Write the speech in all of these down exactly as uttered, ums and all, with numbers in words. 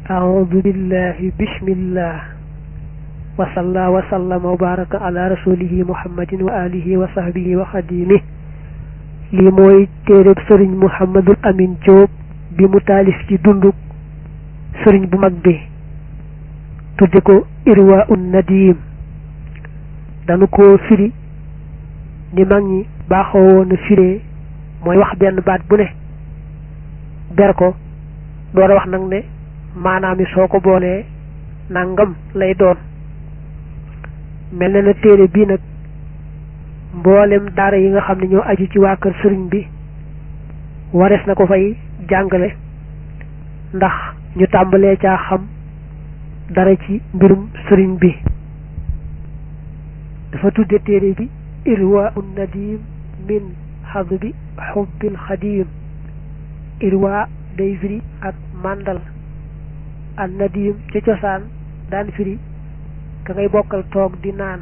أعوذ بالله بسم الله وصلى وسلم وبارك على رسوله محمد وآله وصحبه وخديمه li mooy téereb sëriñ Mouhamadul Amin Diop bi mu taalif ci dunduk sëriñ bu mag bi tudde ko Irwa un Nadim danu ko firi ni mag ñi baaxoo woon a firee mooy wax benn baat bu ne ber ko door a wax nag ne maanaam mi soo ko boolee nangam lay doon mel na na téere bii nag mboolem daara yi nga xam ne ñoo aju ci waa kër sëriñ bi warees na ko fay jàngale ndax ñu tàmbalee caa xam dara ci mbirum sëriñ bi dafa tudde téere bi Irwa un Nadim min hadbi hubbil xadim irwa day firi ak màndal an nadim ca cosaan daan firi ka ngay bokkal toog di naan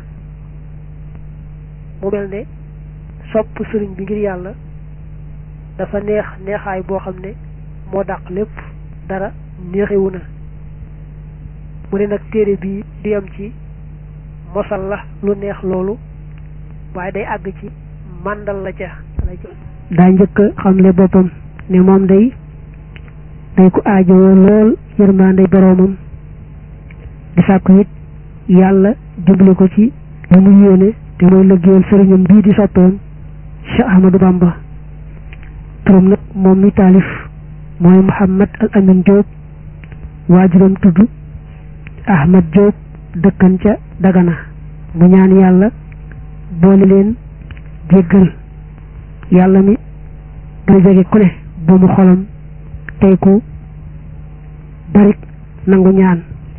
mu mel ne sopp sëriñ bi ngir yàlla dafa neex neexaay boo xam ne moo dàq lépp dara neexewu na mu ne nag téere bii du yam ci mosal la lu neex loolu waaye day àgg ci màndal la ca daa njëkk xamle boppam ne moom day day ko aajowoo lool yërmande boroomam di sàkku it yàlla jubale ko ci lu mu yéene te mooy liggéeyal sëriñam bii di soppeem Cheikh Ahmadou Bamba turam nag moom mi taalif mooy Mouhamad al Amin Diop waajuram tudd Ahmad Diop dëkkan ca Dagana mu ñaan yàlla boole leen jéggal yàlla mi dana jege ku ne bu mu xolam tey ku barik nangu ñaan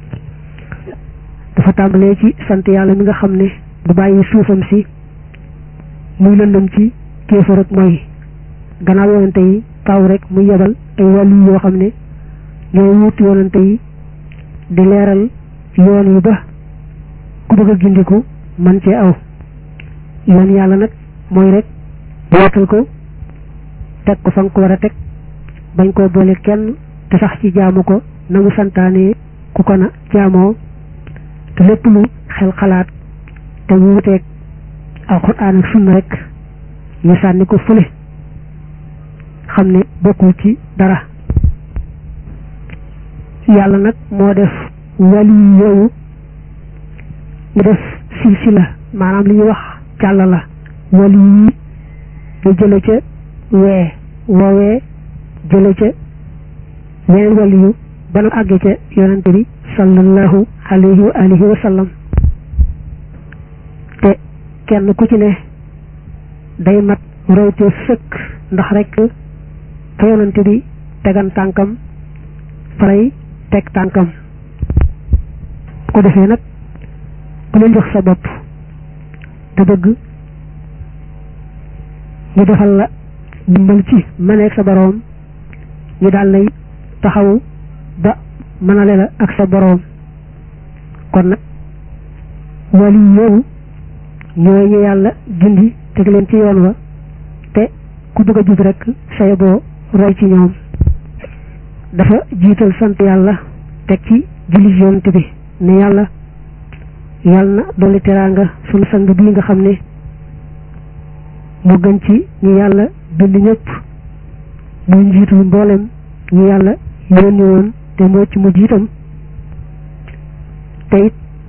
dafa tàmbalee ci sant yàlla mi nga xam ne du bàyyi suufam si muy lëndëm ci kéefar ak mooy gannaaw yonante yi taw rek muy yebal ay wàllu yoo xam ne ñooy wuutu yonante yi di leeral yoon yi ba ku bëgg a gindiku man cee aw yoon yàlla nag mooy rek wootal ko teg ko fa nga ko war a teg bañ koo boole kenn te sax ci jaamu ko na mu santaane ku ko na jaamoo te lépp lu xel xalaat te wuuteeg alxuraan ak sunna rek ñu sànni ko fële xam ne bokkul ci dara yàlla nag moo def wali yooyu ñu def silsila maanaam li ñuy wax càll la wali yi ñu jële ca wee woowee jële ca weneen wali yu ba nu àgge ca yonante bi sallallahu alayhi wa alihi wa sallam te kenn ku ci ne day mat royte sëkk ndax rek fa yonante bi tegan tànkam faray teg tànkam ko defee nag ku leen jox sa bopp te bëgg ñu defal la dimbal ci maneeg sa boroom ñu daal lay taxawu ba mënale la ak sa boroom kon nag wali yooyu ñooy ñu yàlla gindi teg leen ci yoon wa te ku bëgg a jub rek say boo roy ci ñoom dafa jiital sant yàlla teg ci julli yonent bi ne yàlla yàlla na dolli teraanga sunu sang bii nga xam ne mu gën ci ñu yàlla bind ñëpp muy njiitu mboolem ñu yàlla yónni woon te moo ci mujj itam te it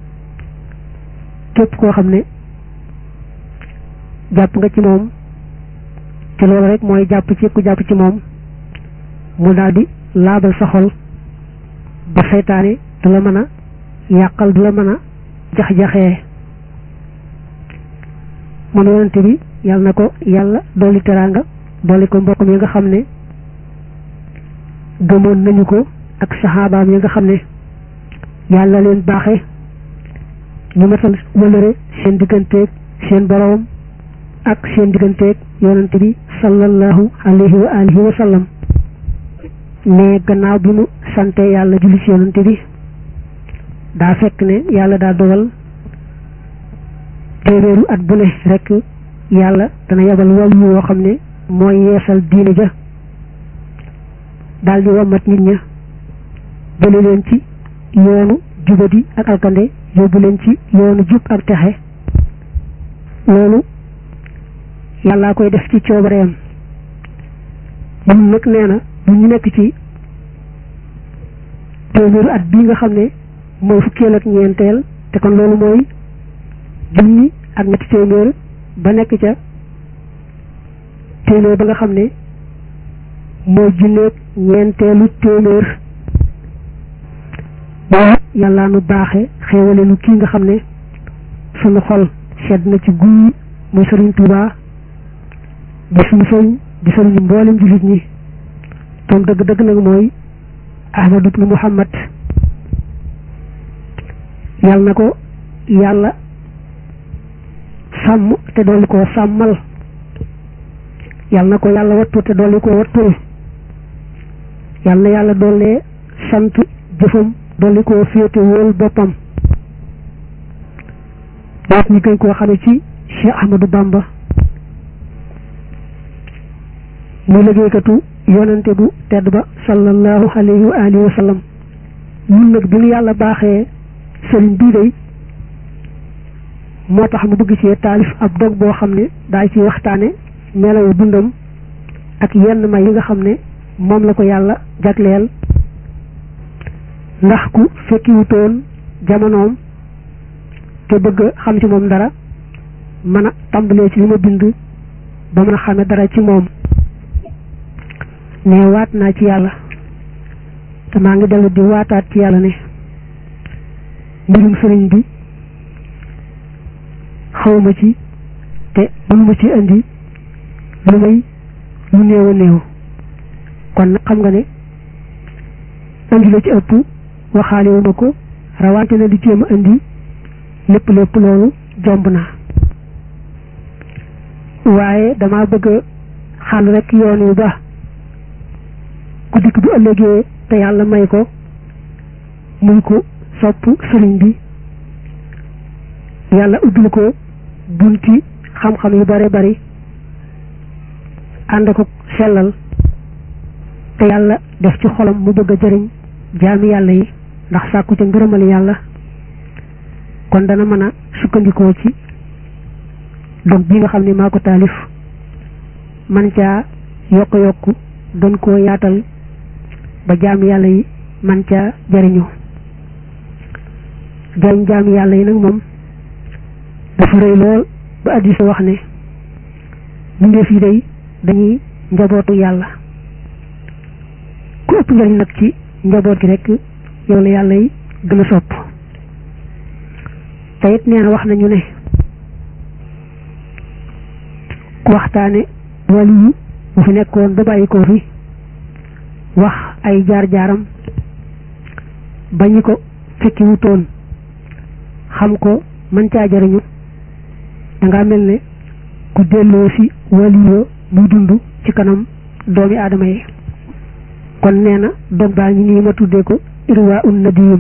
képp koo xam ne jàpp nga ci moom te loolu rek mooy jàpp ci ku jàpp ci moom mu daldi laabal sa xol ba seytaane du la mën a yàqal du la mën a jax-jaxee moom yonente bi yàlla na ko yàlla dolli teraanga dolli ko mbokk mi nga xam ne gëmoon nañu ko ak saxaabaam yi nga xam ne yàlla leen baaxe ñu matal wëlëre seen digganteeg seen boroom ak seen digganteeg yonente bi sallallahu alayhi wa alihi wa sallam ne gannaaw bi mu sante yàlla julli ci yonente bi daa fekk ne yàlla daa dogal téeméeru at bu ne rek yàlla dana yebal wàll yoo xam ne mooy yeesal diine ja daal di wommat nit ña jële leen ci yoonu jubadi ak alkande yóbbu leen ci yoonu jub ak texe loolu yàllaa koy def ci coobareem ñun nag nee na ñun ñu nekk ci téeméeru at bii nga xam ne mooy fukkeel ak ñeenteel te kon loolu mooy junni ak ñetti téeméer ba nekk ca téeméer ba nga xam ne mooy junneeg ñeenteelu téeméer boo yàllaa nu baaxe xéewale nu kii nga xam ne sunu xol sedd na ci guy muy Sëriñ Tuubaa di suñu sëriñ di sëriñu mboolem jullit ñi toom dëgg-dëgg nag mooy Ahmadu ibnu Muhammad yàlla na ko yàlla sàmm te dolli koo sàmmal yàlla na ko yàlla wattu te dolli koo wattul yàlla na yàlla dollee sant jëfam dolli koo féete wóol boppam daat ñi gën koo xame ci Cheikh Ahmadou Bamba muy liggéeykatu yonante bu tedd ba sallallahu alayhi wa alihi wa sallam ñun nag bi ñu yàlla baaxee sëriñ bii day moo tax mu bëgg ci taalif ab dog boo xam ne daa ci waxtaane melawu dundam ak yenn may yi nga xam ne moom la ko yàlla jagleel ndax ku fekkiwutoon jamonoom te bëgg xam ci moom dara mën a tàmbalee ci li ma bind ba mën a xame dara ci moom ne waat naa ci yàlla te maa ngi dellu di waataat ci yàlla ne mbirum sëriñ bi xawma ci te mënuma ci indi lu may lu néew a néew kon nag xam nga ne indi la ci ëpp waxaalewuma ko rawante na di jéem a indi lépp lépp loolu jomb na waaye dama bëgg xàll rek yoon yu ba ku dikk bu ëllëgee te yàlla may ko muy ko sopp sëriñ bi yàlla uddul ko bunti xam-xam yu bare bari ànd ko sellal te yàlla def ci xolam mu bëgg a jëriñ jaami yàlla yi ndax sàkku ca ngërëmal yàlla kon dana mën a sukkandikoo ci dog bi nga xam ne maa ko taalif man caa yokk yokk gën koo yaatal ba jaami yàlla yi man caa jëriñoo jëriñ jaami yàlla yi nag moom dafa rëy lool ba addis wax ne mbindeef yi day dañuy njabootu yàlla ku ëpp njëriñ nag ci njaboot gi rek yow la yàlla yi gën a sopp te it nee na wax nañu ne ku waxtaane wali yi bu fi nekkoon ba bàyyi koo fi wax ay jaar-jaaram ba ñi ko fekki wutoon xam ko mën caa jariñu danga mel ne ku delloo si waliyo muy dund ci kanam doomi aadama yi kon nee na dog baa ñi nii ma tuddee ko irwa un nadiyum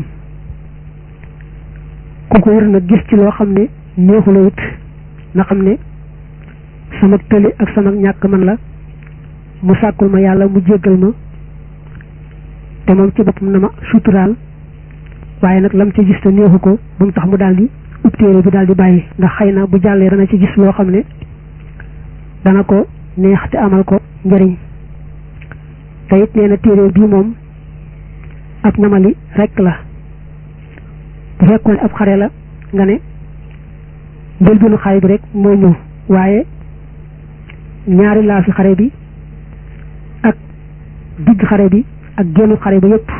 ku ko wër nag gis ci loo xam ne neexula wut na xam ne sama tëli ak sama ñàkk man la mu sàkkul ma yàlla mu jéggal ma te moom ci boppam na ma suturaal waaye nag lam ci gis te neexu ko bu mu tax mu daldi ub téere bi daldi bàyyi ndax xëy na bu jàllee dana ci gis loo xam ne dana ko neex te amal ko njëriñ te it nee na téere bii moom ab ñamali rekk la bu fekkoon ab xare la nga ne njëlbeenu xare bi rek moo ñëw waaye ñaari laa fi xare bi ak digg xare bi ak génnu xare bi yépp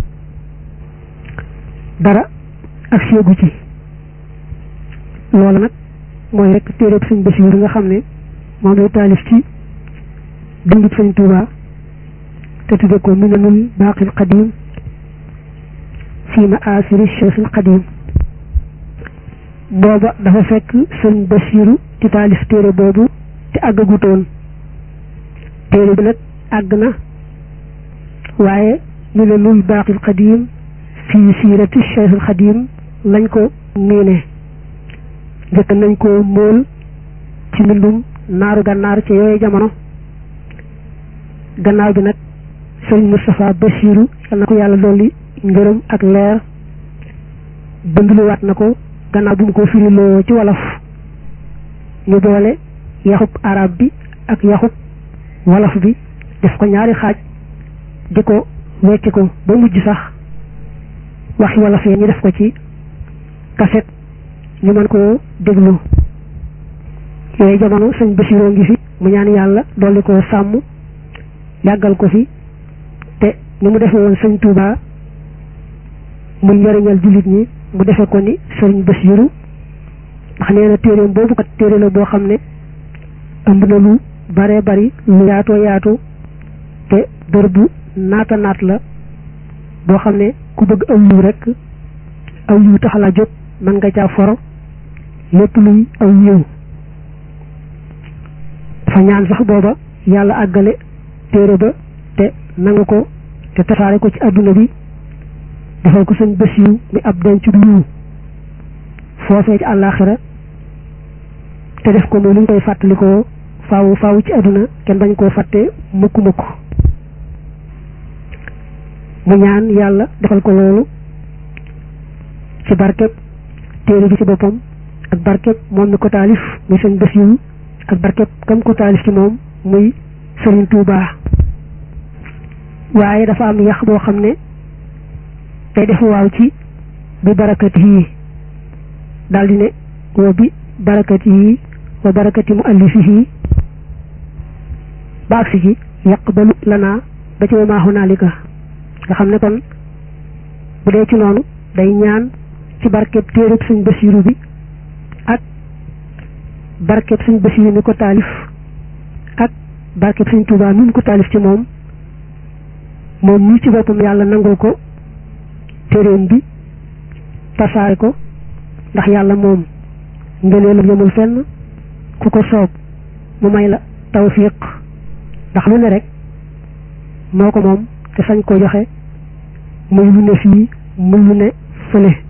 dara ak séegu ci loolu nag mooy rek téere Sëñ Basiiru nga xam ne moom lay taalif ci dundub Sëñ Tuubaa te tudde ko Minanul Baaqil Qadiim fii ma'aasiri Cheikhil Qadiim booba dafa fekk Sëñ Basiiru ci taalif téere boobu te àggagutoon téere bi nag àgg na waaye Minanul Baaqil Qadiim fii siirati Cheikhil Qadiim lañ ko miine njëkk nañ ko móol ci mbindum naaru gànnaar ci yooyu jamono gannaaw bi nag Sëriñ Moustapha Bassirou yal na ko yàlla dolli ngërëm ak leer bënduluwaat na ko gannaaw bu mu ko firiloo ci wolof ñu boole yaxub arab bi ak yaxub wolof bi def ko ñaari xaaj di ko wecc ko ba mujj sax waxi wolof yi ñu def ko ci kaset ñu mën koo déglu yooyu jamono sëñ Bassiroo ngi fi mu ñaan yàlla dolli ko sàmm yàggal ko fi te ni mu defee woon sëñ Touba mu njëriñal jullit ñi mu defe ko ni sëriñ Bassirou ndax nee na téeréem boobu kat téere la boo xam ne ëmb na lu bare bari lu yaatoo yaatu te bër bu naata naat la boo xam ne ku bëgg aw yiw rek aw yiw tax la jóg mën nga caa foro lépp luy aw yiw dafa ñaan sax booba yàlla àggale téere ba te nangu ko te tasaare ko ci adduna bi defal ko sëñ Bassirou mi ab denc du yiw foofee ci àllaaxira te def ko muy lu ñu koy fàttalikoo faaw faaw ci adduna kenn bañ koo fàtte mukk mukk mu ñaan yàlla defal ko loolu ci barkeb téere bi ci boppam ak barkeb moom mi ko taalif muy sëñ Bassirou ak barkeb kam ko taalif ci moom muy Sëriñ Tuubaa waaye dafa am yax boo xam ne tey defu waaw ci bi barakati yi daldi ne wa bi barakati yi wa barakati mu allifihi ba agsi ci yaqbalu lana ba ci wa maa hunaalika nga xam ne kon bu dee ci noonu day ñaan ci barkeb téereb sëñ Bassirou bi ak barkeb sëñ Bassirou mi ko taalif ak barkeb sëñ Tuubaa mi ko taalif ci moom moom ñi ci boppam yàlla nangul ko téeréem bi tasaare ko ndax yàlla moom ngëneelam yemul fenn ku ko soob mu may la tawfiq ndax lu ne rek moo ko moom te sañ ko joxe muy lu ne fii muy lu ne fële